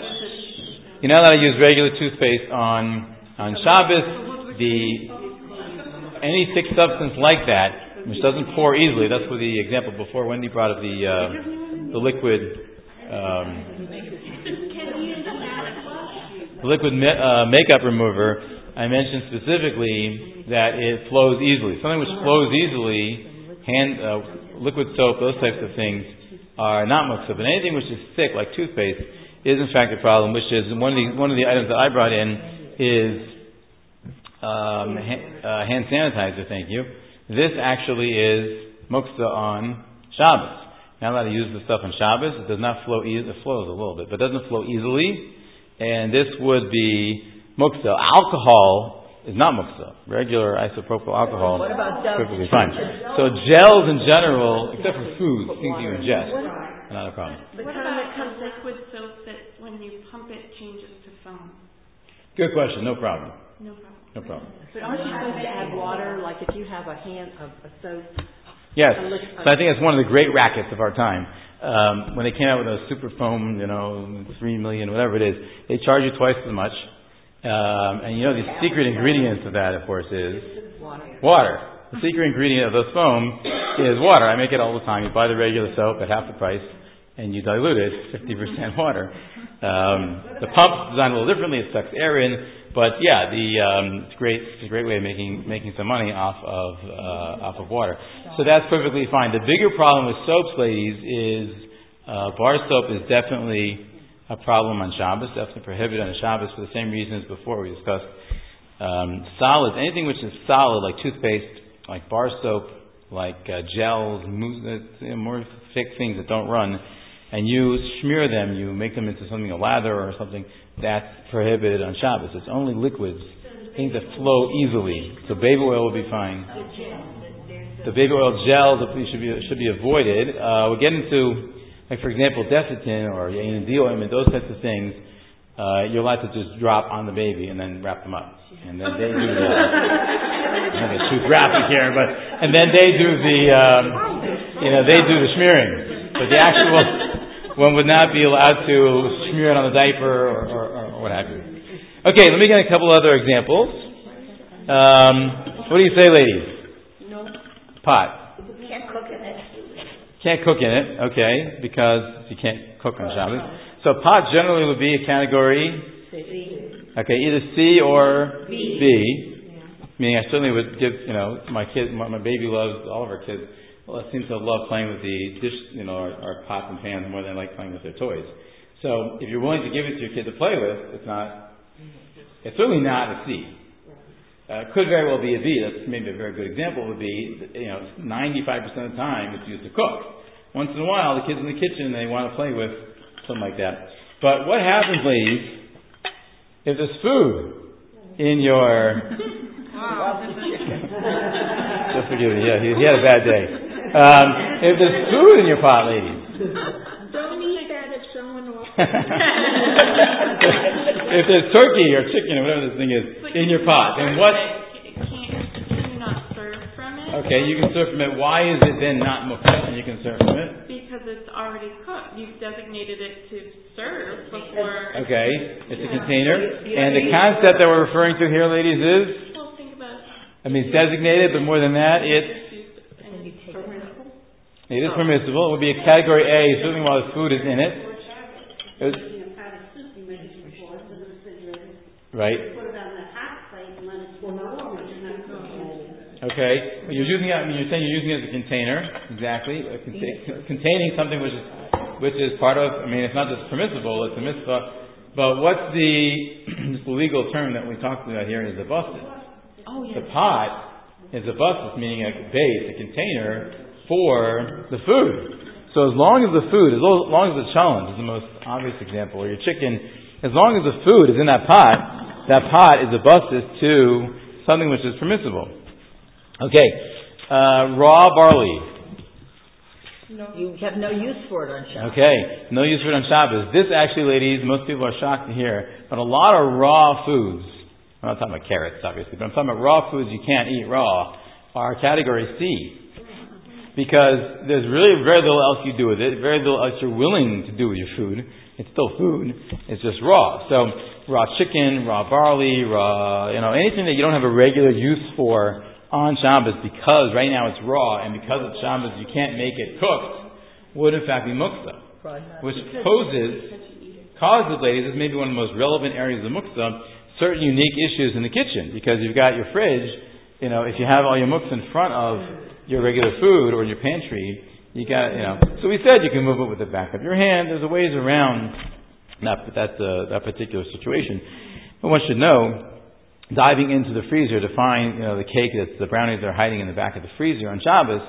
Speaker 2: regular toothpaste on Shabbos. Any thick substance like that, which doesn't pour easily. That's what the example before Wendy brought up the liquid. Liquid makeup remover, I mentioned specifically that it flows easily. Something which flows easily, liquid soap, those types of things are not muksa. But anything which is thick, like toothpaste, is in fact a problem. Which is one of the items that I brought in is hand sanitizer. Thank you. This actually is muksa on Shabbos. Not allowed to use the stuff on Shabbos. It does not flow easily. It flows a little bit, but it doesn't flow easily. And this would be muksa. Alcohol is not muksa. Regular isopropyl alcohol is perfectly fine. So gels in general, except for food, things you ingest, not a problem.
Speaker 6: What about liquid soap that when you pump it changes to foam?
Speaker 2: Good question. No problem.
Speaker 6: No problem.
Speaker 2: No problem.
Speaker 9: But aren't you supposed to add water, like if you have a soap?
Speaker 2: Yes. So I think it's one of the great rackets of our time. When they came out with those super foam, 3 million, whatever it is, they charge you twice as much. And the secret ingredient of that, of course, is water. The secret ingredient of the foam is water. I make it all the time. You buy the regular soap at half the price, and you dilute it 50% water. The pump is designed a little differently. It sucks air in. But yeah, it's a great way of making some money off of water. So that's perfectly fine. The bigger problem with soaps, ladies, is bar soap is definitely a problem on Shabbos. Definitely prohibited on Shabbos for the same reasons before we discussed. Solids, anything which is solid, like toothpaste, like bar soap, like gels, more thick things that don't run, and you smear them, you make them into something, a lather or something, that's prohibited on Shabbos. It's only liquids, things that flow easily. So baby oil will be fine. The baby oil gels should be avoided. We'll get into, like for example, Desitin or A&D ointment, those types of things. You're allowed to just drop on the baby and then wrap them up. And then they do that. going to get too graphic here, and then they do the smearing. But the actual one would not be allowed to smear it on the diaper or what have you. Okay, let me get a couple other examples. What do you say, ladies?
Speaker 3: No.
Speaker 2: Pot.
Speaker 3: Can't cook in it.
Speaker 2: Can't cook in it, okay, because you can't cook on Shabbos. So pot generally would be a category
Speaker 3: C.
Speaker 2: Okay, either C or
Speaker 3: B.
Speaker 2: Yeah. Meaning I certainly would give, my kid, my baby loves, all of our kids, seem to love playing with the dish, our pots and pans more than they like playing with their toys. So if you're willing to give it to your kid to play with, it's certainly not a C. Could very well be a B. That's maybe a very good example would be, 95% of the time it's used to cook. Once in a while, the kids in the kitchen, they want to play with something like that. But what happens, ladies, if there's food in your... Just forgive me, he had a bad day. If there's food in your pot, ladies...
Speaker 3: Don't eat that if someone offers.
Speaker 2: If there's turkey or chicken or whatever this thing is in your pot, then what?
Speaker 6: Can you not serve from it?
Speaker 2: Okay, you can serve from it. Why is it then not muktzah and you can serve from it?
Speaker 6: Because it's already cooked. You've designated it to serve before.
Speaker 2: Okay, it's a container. And the concept that we're referring to here, ladies, is?
Speaker 6: Well, think about it.
Speaker 2: It's designated, but more than that, it is permissible. It would be a category A, certainly while the food is in it. Right.
Speaker 10: Put it on the hot plate and let it warm up.
Speaker 2: Okay. You're using it. You're saying you're using it as a container, exactly, containing something which is part of. It's not just permissible; it's a mitzvah. But what's the legal term that we talked about here is a basket.
Speaker 6: Oh, yes.
Speaker 2: The pot is a basket, meaning a base, a container for the food. So as long as the food, as long as the challenge is the most obvious example, or your chicken, as long as the food is in that pot is a basis to something which is permissible. Okay, raw barley.
Speaker 4: No. You have no use for it on Shabbos.
Speaker 2: Okay, no use for it on Shabbos. This actually, ladies, most people are shocked to hear, but a lot of raw foods, I'm not talking about carrots, obviously, but I'm talking about raw foods you can't eat raw, are category C. Because there's really very little else you do with it, very little else you're willing to do with your food. It's still food. It's just raw. So raw chicken, raw barley, raw, anything that you don't have a regular use for on Shabbos because right now it's raw and because it's Shabbos you can't make it cooked would in fact be muktzah. Which causes, ladies, this may be one of the most relevant areas of muktzah, certain unique issues in the kitchen because you've got your fridge, if you have all your muktzah in front of your regular food or your pantry, you got, So we said you can move it with the back of your hand. There's a ways around that particular situation. But one should know, diving into the freezer to find, the cake the brownies are hiding in the back of the freezer on Shabbos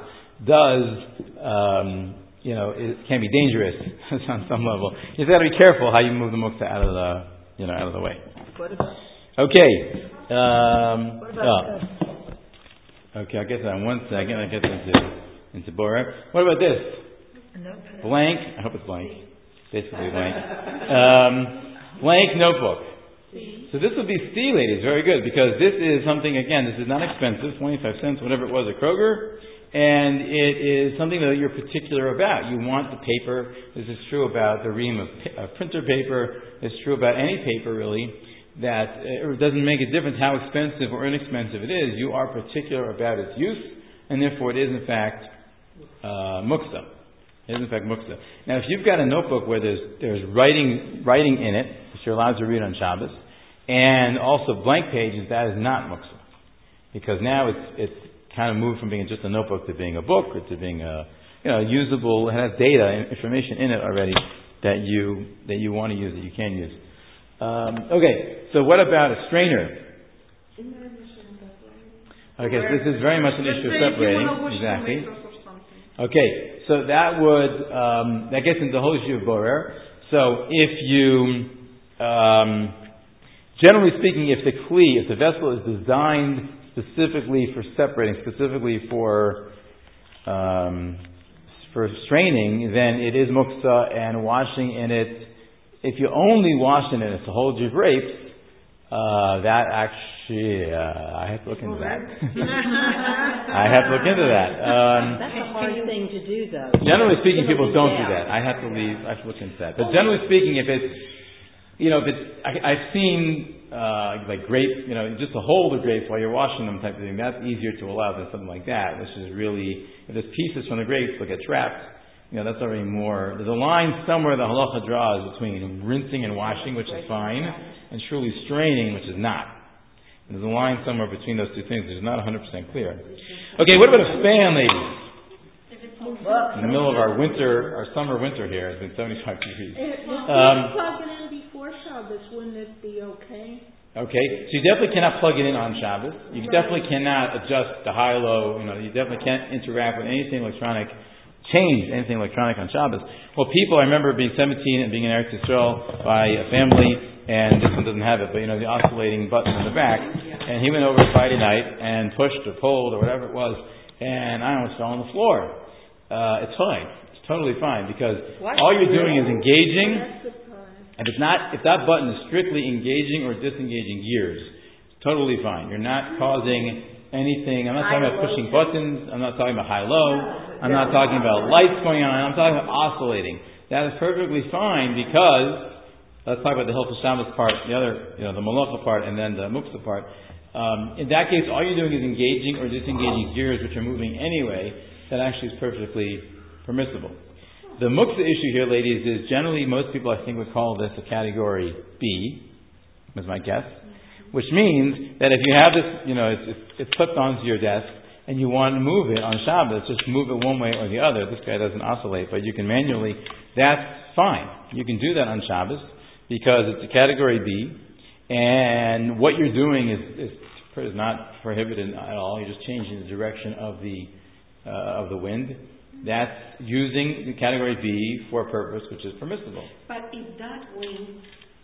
Speaker 2: it can be dangerous on some level. You've got to be careful how you move the muktzah out of the way. Okay.
Speaker 4: What about
Speaker 2: Okay, I'll get to that in 1 second. I'll get into Borer. What about this? Blank. I hope it's blank. Basically blank. Blank notebook. So this would be C, ladies. Very good. Because this is something, again, this is not expensive. 25 cents, whatever it was at Kroger. And it is something that you're particular about. You want the paper. This is true about the ream of printer paper. It's true about any paper, really. That it doesn't make a difference how expensive or inexpensive it is. You are particular about its use, and therefore it is in fact muktzah. It is in fact muktzah. Now, if you've got a notebook where there's writing in it, which you're allowed to read on Shabbos, and also blank pages, that is not muktzah, because now it's kind of moved from being just a notebook to being a book or to being a usable. It has data and information in it already that you want to use, that you can use. Okay, so what about a strainer? Okay, so this is very much an issue of separating. Exactly. Okay, so that would that gets into the whole issue of borer. So if you, generally speaking, if the vessel is designed specifically for separating, specifically for straining, then it is muktzah, and washing in it. If you only wash in it to hold your grapes, that I have to look into that. I have to look into that.
Speaker 9: That's a hard thing to do, though.
Speaker 2: Generally speaking, people don't do that. I have to look into that. But generally speaking, I've seen like grape, just to hold the grapes while you're washing them type of thing. That's easier to allow than something like that, which is really, if there's pieces from the grapes that get trapped, that's already more. There's a line somewhere the halacha draws between rinsing and washing, which is fine, and truly straining, which is not. There's a line somewhere between those two things which is not 100% clear. Okay, what about a fan, ladies? In the middle of our summer winter here, it's been 75 degrees.
Speaker 3: If you plug it in before Shabbos, wouldn't it be okay?
Speaker 2: Okay, so you definitely cannot plug it in on Shabbos. You definitely cannot adjust the high-low. You definitely can't interact with anything electronic, change anything electronic on Shabbos. Well, I remember being 17 and being in Eretz Yisrael by a family, and this one doesn't have it, but the oscillating button in the back, and he went over Friday night and pushed or pulled or whatever it was, and I almost fell on the floor. It's fine. It's totally fine, because all you're doing is engaging, and if that button is strictly engaging or disengaging gears, it's totally fine. You're not causing anything. I'm not talking about pushing buttons. I'm not talking about high-low. I'm not talking about lights going on. I'm talking about oscillating. That is perfectly fine, because let's talk about the Hilchos Shabbos part, the other, the Malacha part, and then the Muktzah part. In that case, all you're doing is engaging or disengaging gears which are moving anyway. That actually is perfectly permissible. The Muktzah issue here, ladies, is generally most people, I think, would call this a category B, was my guess. Which means that if you have this, it's clipped onto your desk, and you want to move it on Shabbos, just move it one way or the other. This guy doesn't oscillate, but you can manually. That's fine. You can do that on Shabbos, because it's a category B, and what you're doing is not prohibited at all. You're just changing the direction of the wind. That's using the category B for a purpose which is permissible.
Speaker 10: But if that wind,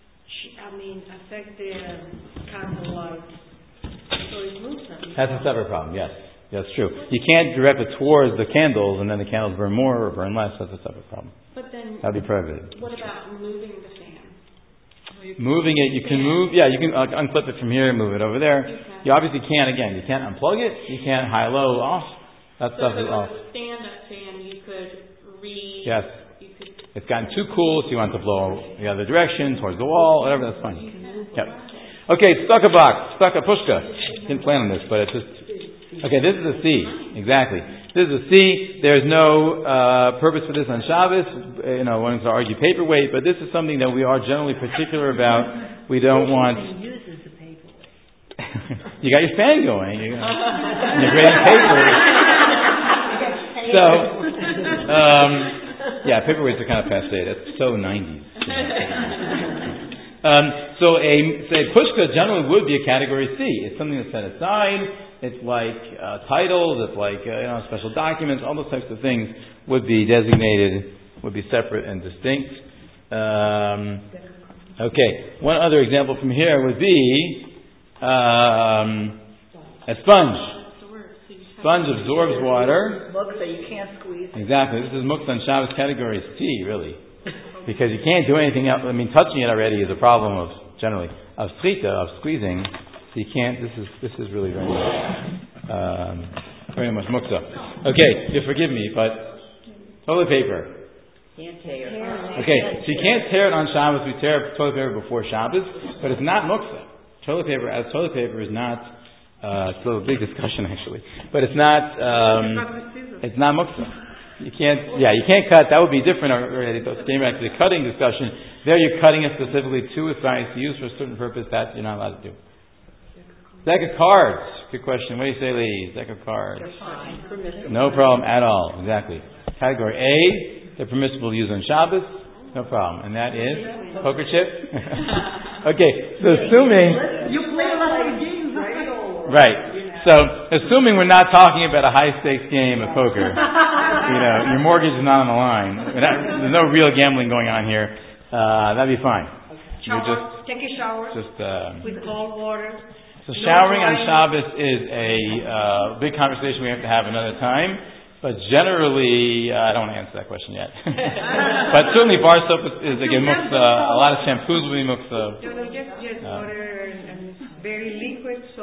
Speaker 10: affect the candle light, so it moves them.
Speaker 2: That's a separate problem. Yes, that's true. You can't direct it towards the candles, and then the candles burn more or burn less. That's a separate problem.
Speaker 6: But then,
Speaker 2: that'd be prohibited.
Speaker 6: What about moving the fan?
Speaker 2: Moving it, you can move, you can unclip it from here and move it over there. You obviously can't, you can't unplug it, you can't high-low off. That stuff is off.
Speaker 6: So with a stand-up fan, you could
Speaker 2: Yes. It's gotten too cool, so you want to blow the other direction, towards the wall, whatever, that's fine. Yep. Okay, stucca box, stucca pushka. Didn't plan on this, but it's just... Okay, this is a C, exactly. This is a C. There's no purpose for this on Shabbos. One can argue paperweight, but this is something that we are generally particular about. We don't want... You got your fan going. You're grading paper. So, paperweights are kind of passé. That's so 90s. So a pushka generally would be a category C. It's something that's set aside. It's like titles. It's like special documents. All those types of things would be designated, would be separate and distinct. Okay. One other example from here would be a sponge. Sponge absorbs water.
Speaker 4: Muktzah, you can't squeeze.
Speaker 2: Exactly. This is Muktzah on Shabbos category C, really. Because you can't do anything else. Touching it already is a problem of shrita, of squeezing. So you can't, this is really very much Muktzah. Okay, you forgive me, but toilet paper.
Speaker 9: Can't tear.
Speaker 2: Okay, so you can't tear it on Shabbos. We tear toilet paper before Shabbos, but it's not Muktzah. Toilet paper is not, it's a little big discussion actually, but it's not Muktzah. You can't cut. That would be different already. So came back to the cutting discussion. There you're cutting it specifically to a size to use for a certain purpose that you're not allowed to do. Deck of cards. Good question. What do you say, ladies? Deck of cards.
Speaker 9: They're fine.
Speaker 2: No problem at all. Exactly. Category A, they're permissible to use on Shabbos. No problem. And that is poker chip. Okay. So assuming
Speaker 10: you play a lot of games,
Speaker 2: right. So, assuming we're not talking about a high-stakes game of poker, your mortgage is not on the line. There's no real gambling going on here. That'd be fine.
Speaker 10: Take a shower with cold water.
Speaker 2: So, showering on Shabbos is a big conversation we have to have another time. But generally, I don't want to answer that question yet. But certainly, bar soap is again muktzah. A lot of shampoos will be muktzah.
Speaker 10: Just water and very liquid.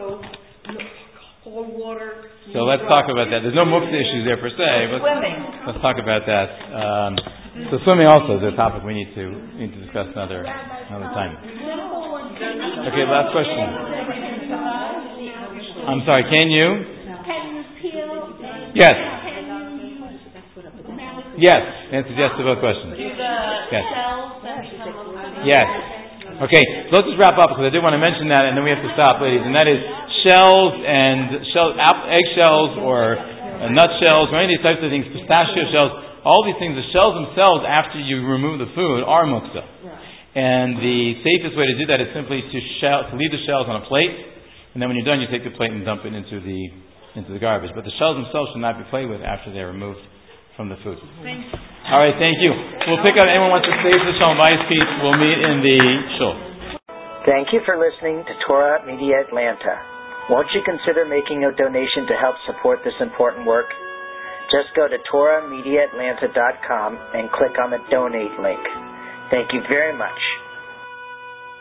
Speaker 2: So let's talk about that. There's no muktzah issues there per se, but
Speaker 4: Swimming.
Speaker 2: let's talk about that. So swimming also is a topic we need to discuss another time. Okay, last question. I'm sorry, can you? Yes. Yes. Answers yes to both questions. Yes. Yes. Okay, so let's just wrap up because I did want to mention that, and then we have to stop, ladies. And that is shells and eggshells or nut shells or any of these types of things, pistachio shells. All these things, the shells themselves, after you remove the food, are muktzah. And the safest way to do that is simply to leave the shells on a plate, and then when you're done, you take the plate and dump it into the garbage. But the shells themselves should not be played with after they're removed from the food. All right, thank you. We'll pick up anyone who wants to stay for the Shalom Bayis piece. We'll meet in the shul.
Speaker 1: Thank you for listening to Torah Media Atlanta. Won't you consider making a donation to help support this important work? Just go to TorahMediaAtlanta.com and click on the donate link. Thank you very much.